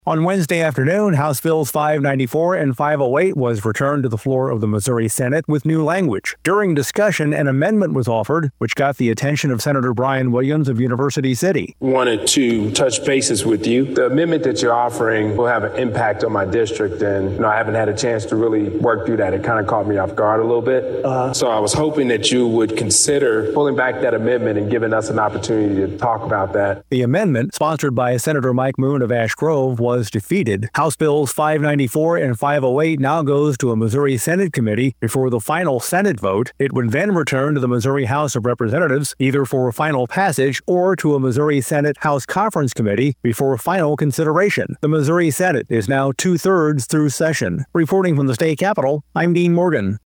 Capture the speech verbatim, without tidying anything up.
On Wednesday afternoon, House Bills five ninety-four and five oh eight was returned to the floor of the Missouri Senate with new language. During discussion, an amendment was offered, which got the attention of Senator Brian Williams of University City. Wanted to touch bases with you. The amendment that you're offering will have an impact on my district, and you know, I haven't had a chance to really work through that. It kind of caught me off guard a little bit. Uh, so I was hoping that you would consider pulling back that amendment and giving us an opportunity to talk about that. The amendment, sponsored by Senator Mike Moon of Ash Grove, was was defeated. House Bills five ninety-four and five oh eight now goes to a Missouri Senate committee before the final Senate vote. It would then return to the Missouri House of Representatives either for final passage or to a Missouri Senate House Conference Committee before final consideration. The Missouri Senate is now two-thirds through session. Reporting from the state capitol, I'm Dean Morgan.